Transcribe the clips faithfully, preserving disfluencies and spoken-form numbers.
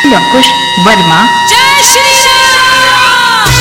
लंकुश वर्मा। जय Shri Ram.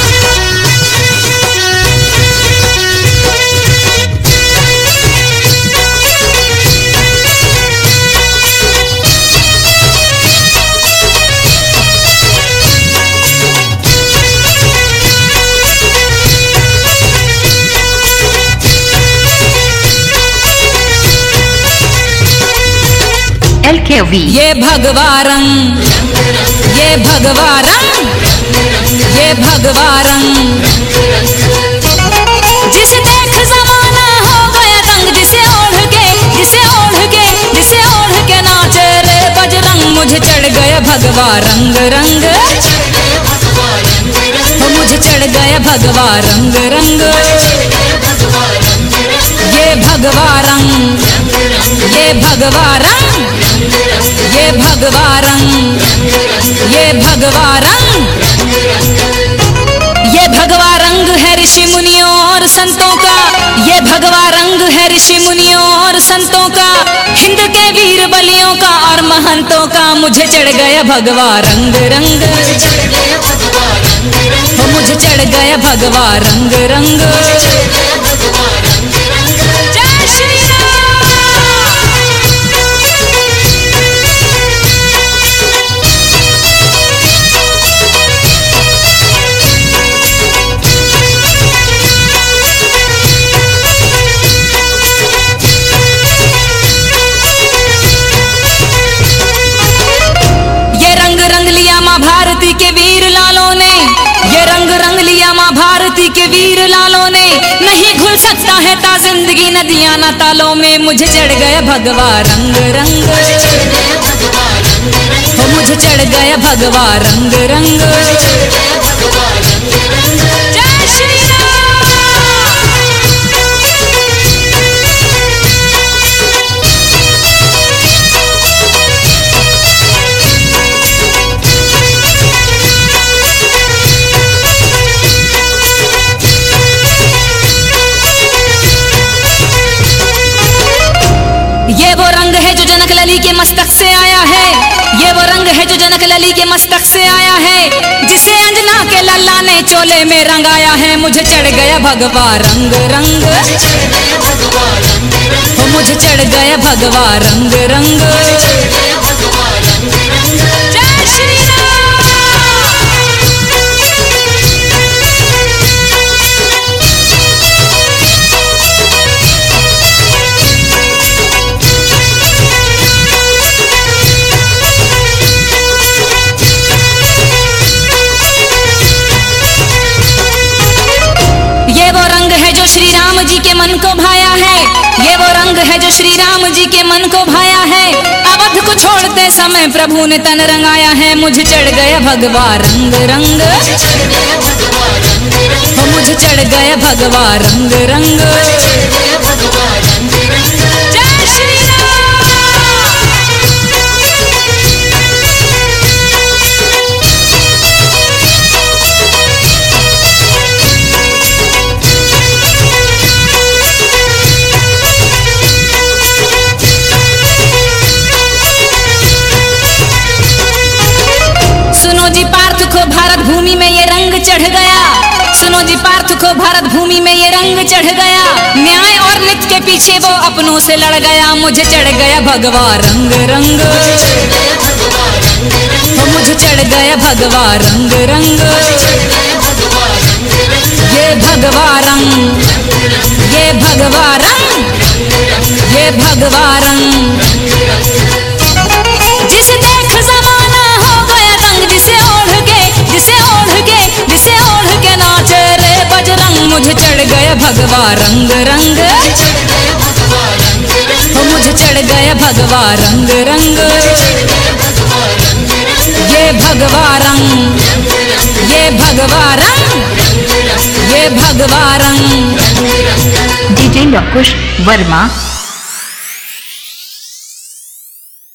L K V. ये भगवा रंग, ये भगवा रंग, ये भगवा रंग, जिसे देख जमाना हो गया दंग, जिसे ओढ़ के जिसे ओढ़ के जिसे ओढ़ के नाचे रे बजरंग, मुझे चढ़ गया भगवा रंग रंग, हो मुझे चढ़ गया भगवा रंग रंग। ये भगवा रंग, ये भगवा रंग, ये भगवा रंग, ये भगवा रंग, ये भगवा रंग है ऋषि मुनियों और संतों का, ये भगवा रंग है ऋषि मुनियों और संतों का, हिंद के वीर बलियों का और महंतों का, मुझे चढ़ गया भगवा रंग रंग, हो मुझे चढ़ गया भगवा रंग रंग। जय श्री राम। ये रंग रंग लिया माँ भारती के वीर लालों ने, ये रंग रंग लिया माँ भारती के वीर लालों ने, नहीं घुल सकता है ता जिंदगी नदियां ना तालों में, मुझे चढ़ गया भगवा रंग रंग, हो मुझे चढ़ गया भगवा रंग रंग। जय श्री राम। ये वो रंग है जो जनक लली के मस्तक से आया है, ये वो रंग है जो जनक लली के मस्तक से आया है, जिसे अंजना के लल्ला ने चोले में रंगाया है, मुझे चढ़ गया भगवा रंग रंग, हो मुझे चढ़ गया भगवा रंग रंग। जय श्री राम। ये वो रंग है जो श्री राम जी के मन को भाया है, ये वो रंग है जो श्री राम जी के मन को भाया है, अवध को छोड़ते समय प्रभु ने तन रंगाया है, मुझे चढ़ गया भगवा रंग रंग, हो मुझे चढ़ गया भगवा रंग रंग। जय श्री राम। सुनो जी पार्थ को भारत भूमि में ये रंग चढ़ गया, सुनो जी पार्थ को भारत भूमि में ये रंग चढ़ गया, न्याय और नित्य के पीछे वो अपनों से लड़ गया, मुझे चढ़ गया भगवा रंग रंग, हो मुझे चढ़ गया भगवा रंग रंग। ये भगवा रंग, ये भगवा रंग, ये भगवा रंग, जिसे देख जमाना हो गया दंग, जिसे ओढ़ के जिसे ओढ़ के जिसे ओढ़ के नाचे रे बजरंग, मुझे चढ़ गया भगवा रंग रंग, हो मुझे चढ़ गया भगवा रंग रंग। ये भगवा रंग, ये भगवा रंग, ये भगवा रंग। डीजे लंकुश वर्मा।